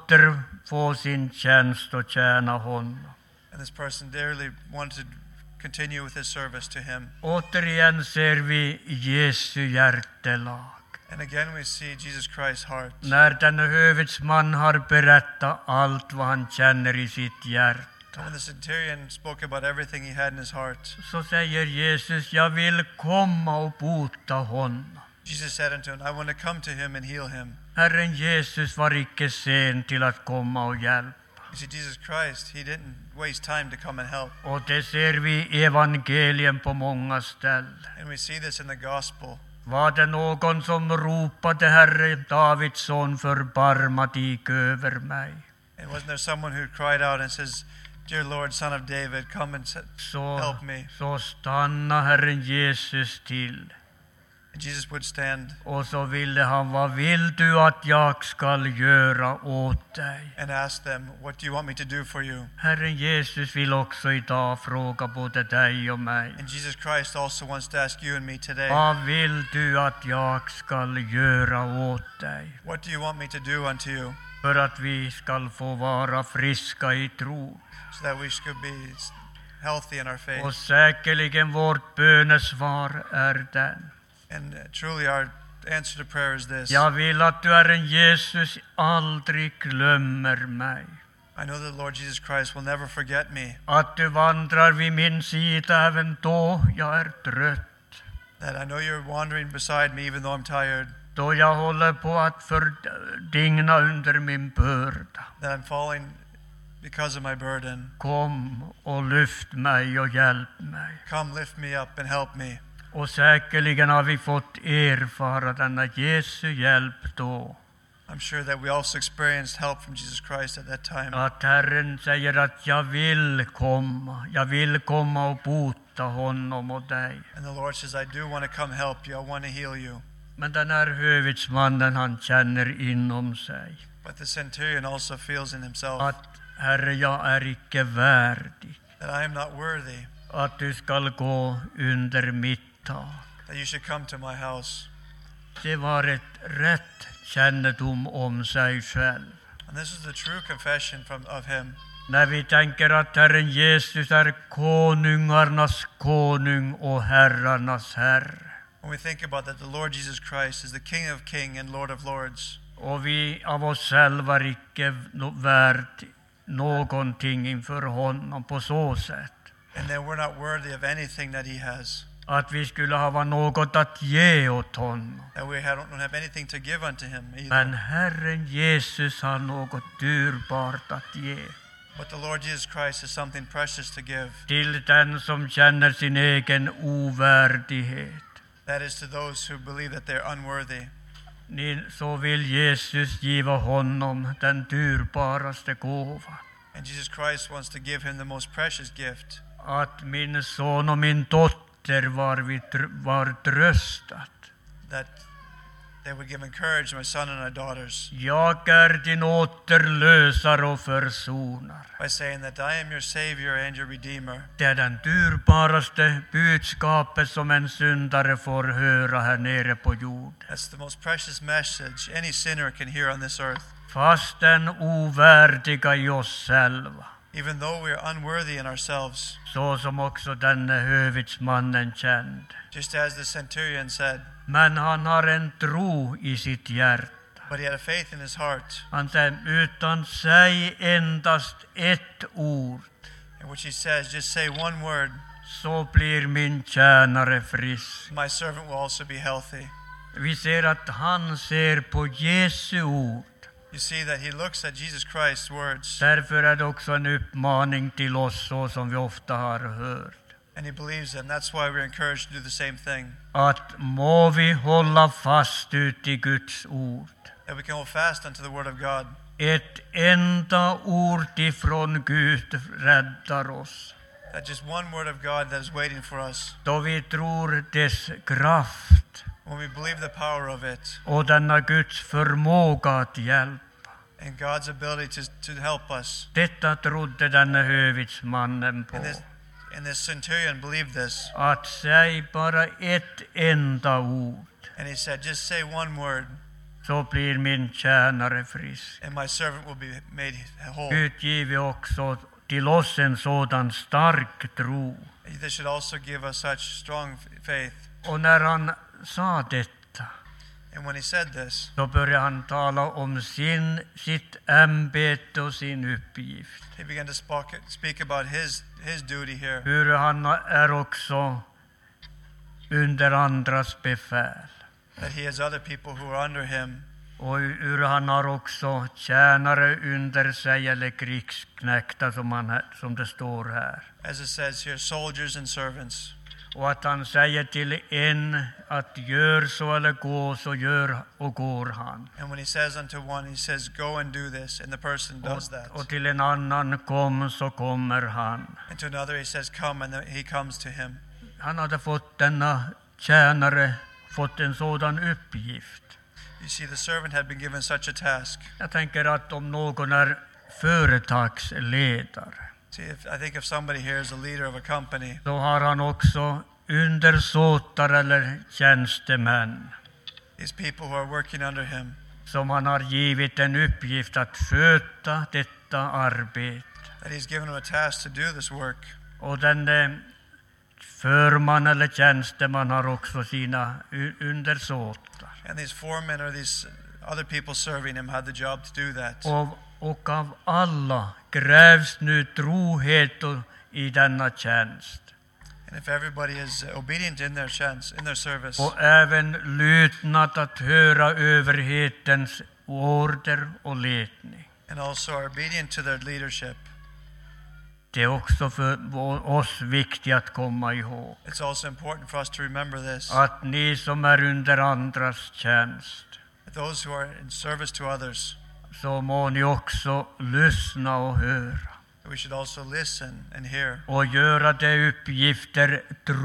återfå sin tjänst och tjäna honom. And this person dearly wanted to continue with his service to him. Återigen ser vi Jesu hjärtelag. And again we see Jesus Christ's heart. När denne hövitsman har berättat allt vad han känner i sitt hjärta, And when the centurion spoke about everything he had in his heart, så säger Jesus, jag vill komma och bota honom. Jesus said unto him, I want to come to him and heal him. Herren Jesus var icke sen till att komma och hjälpa. You see, Jesus Christ, he didn't waste time to come and help. Och det ser vi i evangelien på många ställen. And we see this in the gospel. Var det någon som ropade, Herre Davids son, förbarma dig över mig? And wasn't there someone who cried out and says, Dear Lord, son of David, come and help me? Så stanna Herren Jesus till. And Jesus would stand Och så ville han, vad vill du att jag ska göra åt dig? and ask them, What do you want me to do for you? Herren Jesus vill också idag fråga både dig och mig. And Jesus Christ also wants to ask you and me today, Vad vill du att jag ska göra åt dig? What do you want me to do unto you? För att vi ska få vara friska i tro. So that we should be healthy in our faith. Och säkerligen vårt bönesvar är den. And truly our answer to prayer is this. Jag vill att du, Herren Jesus, aldrig glömmer mig. I know that Lord Jesus Christ will never forget me. Att du vandrar vid min sida även då jag är trött. That I know you're wandering beside me even though I'm tired. Då jag håller på att fördigna under min börda. That I'm falling because of my burden. Kom och lyft mig och hjälp mig. Come lift me up and help me. Och säkerligen har vi fått erfara denna Jesu hjälp då. I'm sure that we also experienced help from Jesus Christ at that time. Att Herren säger att jag vill komma och bota honom och dig. And the Lord says, I do want to come help you. I want to heal you. Men den här hövitsmannen, han känner inom sig But the centurion also feels in himself att Herre, jag är icke värdig that I am not worthy, att du skall gå under mitt tak. that you should come to my house. Det var ett rätt kännedom om sig själv. And this is the true confession of him. När vi tänker att Herren Jesus är konungarnas konung och herrarnas herre. When we think about that, the Lord Jesus Christ is the King of Kings and Lord of Lords. Och vi av oss själva är icke värt någonting inför honom på så sätt. And that we're not worthy of anything that he has. Att vi skulle ha något att ge åt honom. That we don't have anything to give unto him either. Men Herren Jesus har något dyrbart att ge. But the Lord Jesus Christ has something precious to give. Till den som känner sin egen ovärdighet. That is to those who believe that they're unworthy. Så vill Jesus giva honom den dyrbaraste gåvan. And Jesus Christ wants to give him the most precious gift. Att min son och min dotter var tröstat. That they would give encouragement to my son and our daughters. Jag är din återlösare och försonare. By saying that I am your Savior and your Redeemer. Det är den dyrbaraste budskapet som en syndare får höra här nere på jorden. That's the most precious message any sinner can hear on this earth. Fast den ovärdiga i oss själva. Even though we are unworthy in ourselves. Så som också denne hövitsmannen kände. Just as the centurion said. Men han har en tro i sitt hjärta. But he had a faith in his heart. Han säger, utan säg endast ett ord. In which he says, just say one word. Så blir min tjänare frisk. My servant will also be healthy. Vi ser att han ser på Jesu ord. You see that he looks at Jesus Christ's words. Därför är det också en uppmaning till oss, så som vi ofta har hört. And he believes them. That's why we're encouraged to do the same thing. Att må vi hålla fast ut i Guds ord. That we can hold fast unto the word of God. Ett enda ord ifrån Gud räddar oss. That just one word of God that is waiting for us. Då vi tror dess kraft. When we believe the power of it. Och denna Guds förmåga att hjälpa. And God's ability to help us. Detta trodde denne hövitsmannen på. And this centurion believed this. Att säg bara ett enda ord. And he said, just say one word. Så blir min tjänare frisk. And my servant will be made whole. Gud giver också till oss en sådan stark tro. This should also give us such strong faith. Och när han sa detta. And when he said this. Då började han tala om sitt ämbete och sin uppgift. He began to speak about his duty here. Hur han är också under andras befäl. That he has other people who are under him. Och hur han har också tjänare under sig, eller krigsknäktar som det står här. As it says here, soldiers and servants. Och att han säger till en att gör så eller gå, så gör och går han. And when he says unto one, he says go and do this, and the person does that. Och till en annan kom, så kommer han. And to another he says come, and he comes to him. Han hade fått denna tjänare fått en sådan uppgift. You see, the servant had been given such a task. Jag tänker att om någon är företagsledare. See, I think if somebody here is a leader of a company. Då har han också undersåtare eller tjänstemän. These people who are working under him. Som han har givit en uppgift att sköta detta arbete. That he's given them a task to do this work. Och den förman eller tjänsteman har också sina undersåtar. And these foremen or these other people serving him had the job to do that. Och av alla krävs nu trohet i denna tjänst. And if everybody is obedient in their service. Och även lydnad att höra överhetens order och ledning. And also are obedient to their leadership. Det är också för oss viktigt att komma ihåg It's also important for us to remember this. att ni som är under andras tjänst, Those who are in service to others, så må ni också lyssna och höra we should also listen and hear och göra de uppgifter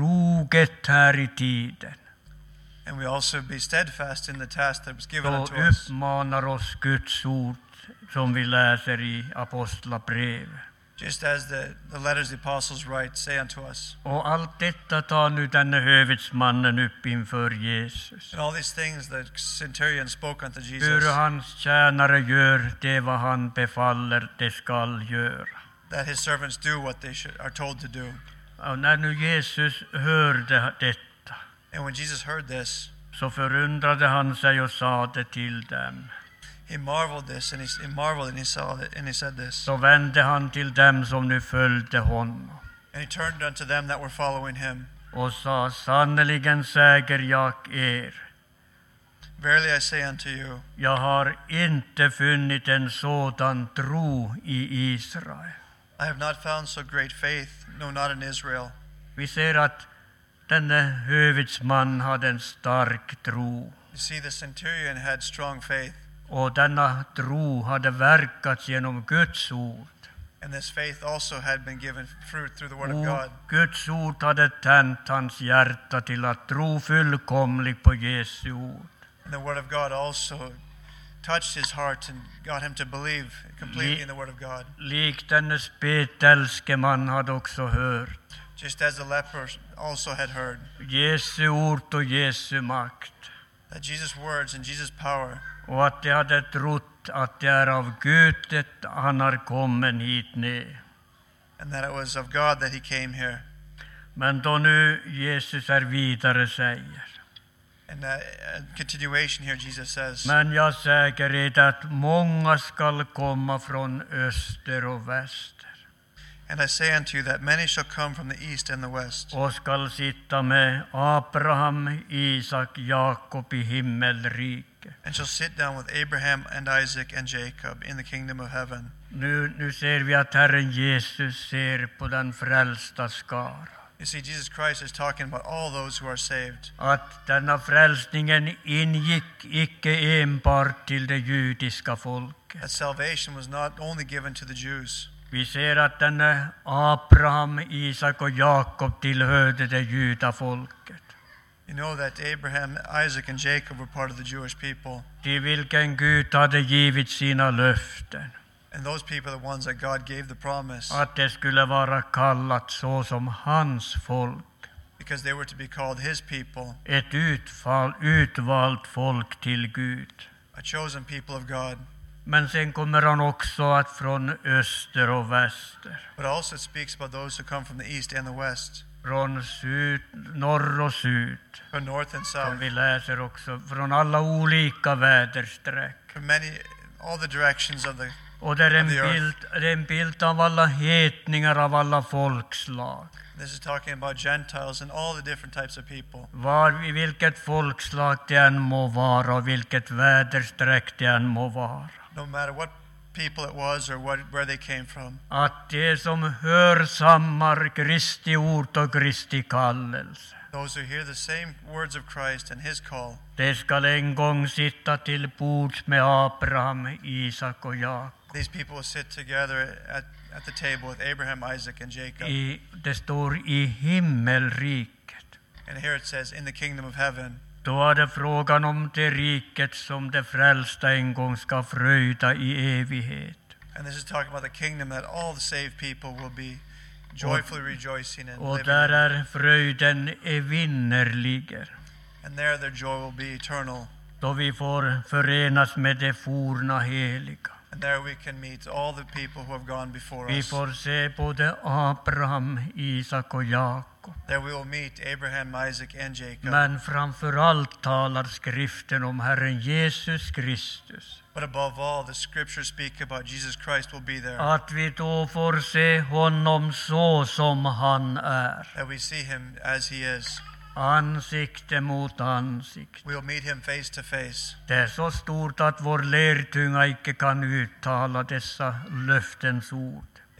troget här i tiden. and we also be steadfast in the task that was given Så unto us. uppmanar oss Guds ord som vi läser i Apostlabrevet. Just as the letters the apostles write say unto us. Och allt detta tar nu denne hövitsmannen upp inför Jesus. And all these things the centurion spoke unto Hur Jesus, hans tjänare gör det vad han befaller de skall göra. that his servants do what they are told to do. Och när nu Jesus hörde detta, And when Jesus heard this, så förundrade han sig och sade till dem. he marveled this, and he marveled, and he saw it, and he said this. Så vände han till dem som nu följde honom And he turned unto them that were following him. och sa, sannerligen säger jag er, Verily I say unto you, jag har inte funnit en sådan tro i Israel. I have not found so great faith, no, not in Israel. Vi ser att denne hövitsman hade en stark tro. You see, the centurion had strong faith, Och denna tro hade verkats genom Guds ord. and this faith also had been given fruit through the word of Och God. Guds ord hade tänt hans hjärta till att tro fullkomligt på Jesu ord. And the word of God also touched his heart and got him to believe completely in the word of God. Likt denne spetälske man hade också hört Just as the leper also had heard Jesu ord och Jesu makt. that Jesus' words and Jesus' power, Och att de hade trott att det är av Gud det han har kommit hit ner. and that it was of God that he came here. Men då nu Jesus är vidare säger, And continuation here, Jesus says, men jag säger er att många skall komma från öster och väster and I say unto you that many shall come from the east and the west, och skall sitta med Abraham, Isak, Jakob i himmelriket. and shall sit down with Abraham and Isaac and Jacob in the kingdom of heaven. Nu ser vi att Herren Jesus ser på den frälsta skara. You see, Jesus Christ is talking about all those who are saved. Att denna frälsningen ingick icke enbart till det judiska folket. That salvation was not only given to the Jews. Vi ser att denne Abraham, Isak och Jakob tillhörde det judafolket, You know that Abraham, Isaac, and Jacob were part of the Jewish people. till vilken Gud hade givit sina löften, And those people are the ones that God gave the promise, att det skulle vara kallat så som hans folk, because they were to be called his people, ett utvalt folk till Gud. a chosen people of God. Men sen kommer han också att från öster och väster, But also it speaks about those who come from the east and the west, från norr och syd, from north and som south, vi läser också, från alla olika väderstreck. from all the directions of the. Och det är en bild av alla hedningar av alla folkslag. This is talking about Gentiles and all the different types of people. I vilket folkslag det än må vara och vilket väderstreck det än må vara. No matter what people it was or where they came from. Att det som hörsammar Kristi ord och Kristi kallelse, Those who hear the same words of Christ and his call, det skall en gång sitta till bords med Abraham, Isak och Jakob. these people will sit together at the table with Abraham, Isaac, and Jacob. Det står i himmelriket. And here it says, in the kingdom of heaven. Då är det frågan om det riket som de frälsta en gång ska fröjda i evighet. And this is talking about the kingdom that all the saved people will be joyfully rejoicing and Och living där in. är fröjden evinnerliger, And there their joy will be eternal. då vi får förenas med de forna heliga. And there we can meet all the people who have gone before Vi us. får se både Abraham, Isak och Jakob. There we will meet Abraham, Isaac, and Jacob. Men framför allt talar skriften om Herren Jesus Kristus. But above all, the scriptures speak about Jesus Christ will be there. Att vi då får se honom så som han är. That we see him as he is. Ansikte mot ansikte. We will meet him face to face. Det är så stort att vår lertunga icke kan uttala dessa löftens ord.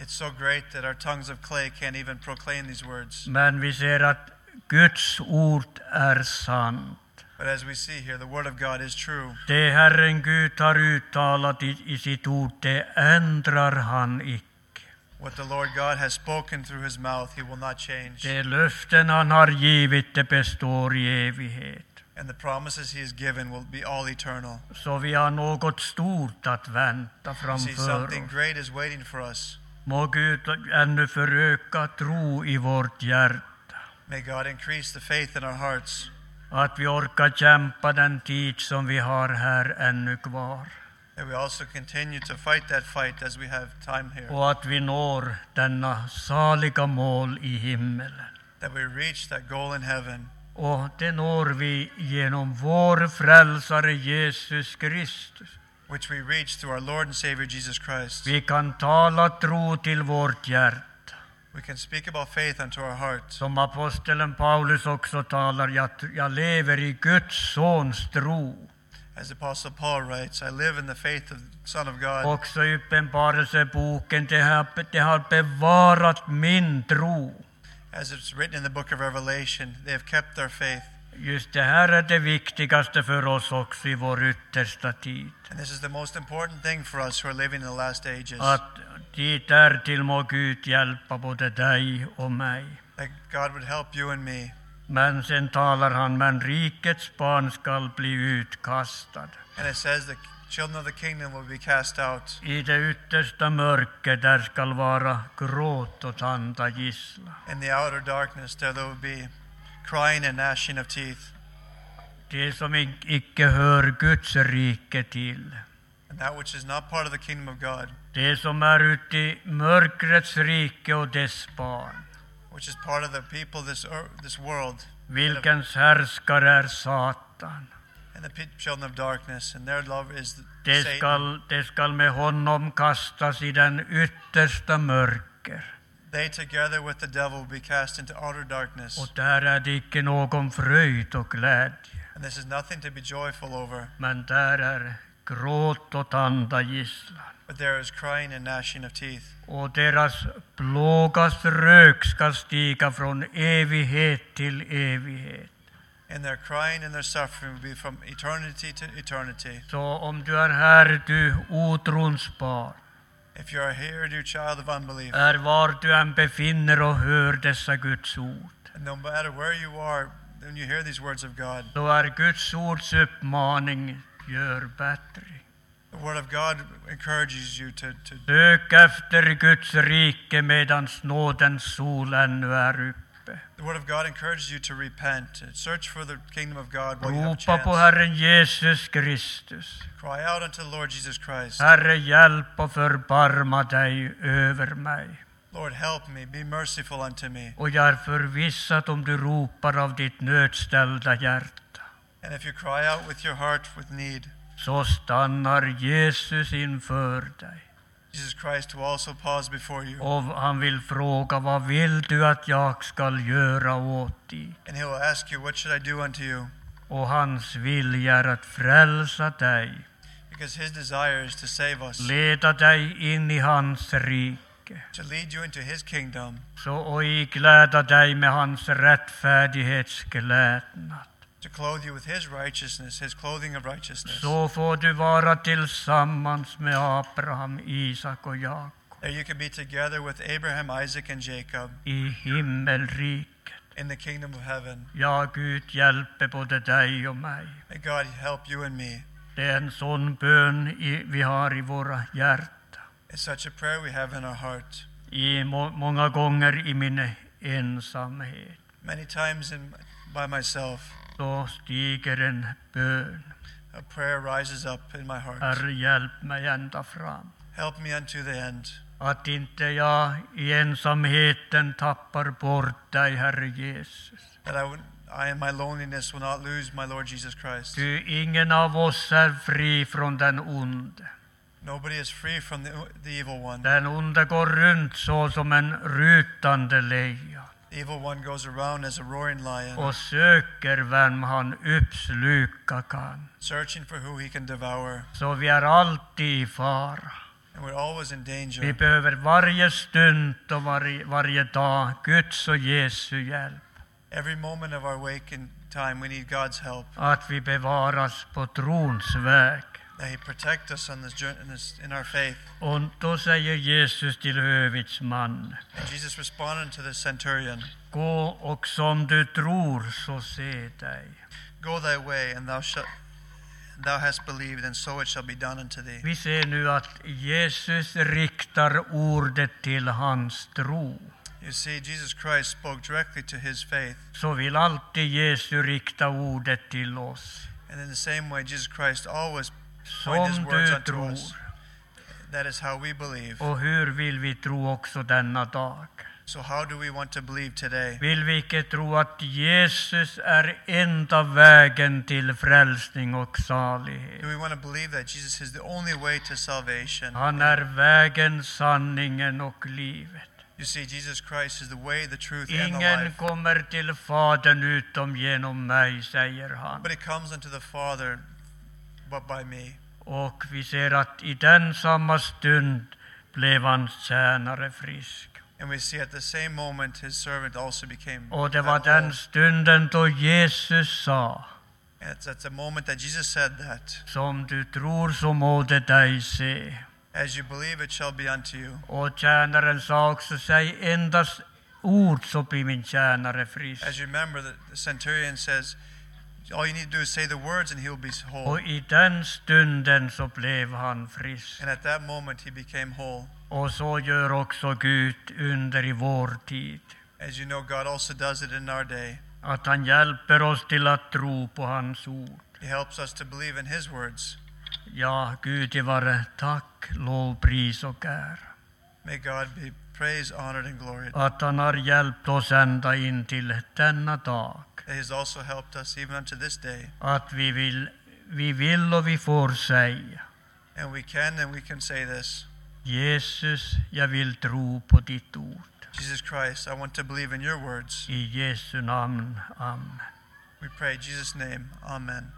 It's so great that our tongues of clay can't even proclaim these words. Men vi ser att Guds ord är sant. But as we see here, the word of God is true. Det Herren Gud har uttalat i sitt ord, det ändrar han icke. What the Lord God has spoken through his mouth, he will not change. Det löften han har givit, det består i evighet. And the promises he has given will be all eternal. Så vi har något stort att vänta See, framför something oss. great is waiting for us. Må Gud ännu föröka tro i vårt hjärta. May God increase the faith in our hearts. Att vi orkar kämpa den tid som vi har här ännu kvar. That we also continue to fight that fight as we have time here. Och att vi når denna saliga mål i himmelen. That we reach that goal in heaven. Och det når vi genom vår frälsare Jesus Kristus. Which we reach through our Lord and Savior Jesus Christ. Vi kan tala tro till vårt hjärta. We can speak about faith unto our heart. Som aposteln Paulus också talar, jag lever i Guds sons tro. As Apostle Paul writes, I live in the faith of the Son of God. Också i Uppenbarelseboken, det har bevarat min tro. As it's written in the book of Revelation, they have kept their faith. Just det här är det viktigaste för oss också i vår yttersta tid. And this is the most important thing for us who are living in the last ages. Att dit därtill må Gud hjälpa både dig och mig. That God would help you and me. Men sen talar han, men rikets barn skall bli utkastad. And it says the children of the kingdom will be cast out. I det yttersta mörker där skall vara gråt och tandagissla. In the outer darkness there will be crying and gnashing of teeth. Det som icke hör Guds rike till. And that which is not part of the kingdom of God. Det som är ute i mörkrets rike och dess barn. Which is part of the people of this world. Vilkens härskare är Satan. And the children of darkness, and their love is Satan. Det skall med honom kastas i den yttersta mörker. They together with the devil will be cast into outer darkness. Och där är det icke någon fröjd och glädje. And this is nothing to be joyful over. Men där är gråt och tandagisslan. But there is crying and gnashing of teeth. Och deras plågas rök ska stiga från evighet till evighet. And their crying and their suffering will be from eternity to eternity. Så om du är här, du otrons barn, If you are here, you child of unbelief, är var du än befinner och hör dessa Guds ord, and no matter where you are, when you hear these words of God, då är Guds ords uppmaning, gör bättre. the word of God encourages you to Sök efter Guds rike medan nådens sol ännu är uppe. the word of God encourages you to repent, search for the kingdom of God while you have a Ropa på chance. Herren Jesus Kristus. Cry out unto the Lord Jesus Christ. Herre, hjälp och förbarma dig över mig. Lord, help me, be merciful unto me. Och jag är förvissad om du ropar av ditt nödställda hjärta, And if you cry out with your heart with need, så stannar Jesus inför dig. Jesus Christ will also pause before you. Och han vill fråga, vad vill du att jag ska göra åt dig? And he will ask you, what should I do unto you? Och hans vilja är att frälsa dig, Because his desire is to save us, leda dig in i hans rike, to lead you into his kingdom, så och ikläda dig med hans rättfärdighetsklädnad. to clothe you with his righteousness, his clothing of righteousness. Så får du vara tillsammans med Abraham, Isak och Jakob There you can be together with Abraham, Isaac, and Jacob i himmelriket. in the kingdom of heaven. Ja, Gud hjälper både dig och mig. May God help you and me. Det är en sån bön vi har i våra hjärtan. It's such a prayer we have in our heart. Många gånger i min ensamhet, Many times by myself, så stiger en bön. a prayer rises up in my heart. Herre, hjälp mig ända fram. Help me unto the end. Att inte jag i ensamheten tappar bort dig, Herre Jesus. That I in my loneliness will not lose my Lord Jesus Christ. Du, ingen av oss är fri från den onde. Nobody is free from the evil one. Den onde går runt så som en rutande lejon The evil one goes around as a roaring lion, och söker vem han uppsluka kan. searching for who he can devour. Så vi är alltid i fara. And we're always in Vi danger. behöver varje stund och varje dag Guds och Jesu hjälp. Every moment of our waking time, we need God's help. Att vi bevaras på trons väg. That He protect us on this journey, in our faith. Och då säger Jesus till hövits man: And Jesus responded to the centurion, gå och som du tror så se dig. "Go thy way, and thou hast believed, and so it shall be done unto thee." Vi ser nu att Jesus riktar ordet till hans tro. You see, Jesus Christ spoke directly to his faith. Så vill alltid Jesus rikta ordet till oss. And in the same way, Jesus Christ always point his Som words du unto tror. us. That is how we believe. Och hur vill vi tro också denna dag? So how do we want to believe today? Vill vi icke tro att Jesus är enda vägen till frälsning och salighet? Do we want to believe that Jesus is the only way to salvation? Han är vägen, sanningen och livet. You see, Jesus Christ is the way, the truth, and the Ingen life. kommer till Fadern utom genom mig, säger han. But it comes unto the Father but by me. Och vi ser att i den samma stund blev hans tjänare frisk. And we see at the same moment his servant also became Och det var whole. den stunden då Jesus sa: And it's at the moment that Jesus said that, som du tror så må det dig se. "As you believe, it shall be unto you." Och tjänaren sa också: säg endast ord så blir min tjänare frisk. As you remember, the centurion says, all you need to do is say the words and he'll be whole. Och i den stunden så blev han frisk. And at that moment he became whole. Och så gör också Gud under i vår tid. As you know, God also does it in our day. Att han hjälper oss till att tro på hans ord. He helps us to believe in his words. Ja, Gud vare tack, lov, pris och ära. May God be praised, honored, and glorified. Att han har hjälpt oss ända in till denna dag. That he has also helped us even unto this day. Att vi vill och vi får säga: And we can say this. Jesus, jag vill tro på ditt ord. Jesus Christ, I want to believe in your words. I Jesu namn. Amen. We pray in Jesus' name. Amen.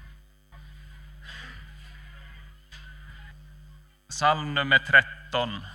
Psalm nummer 13.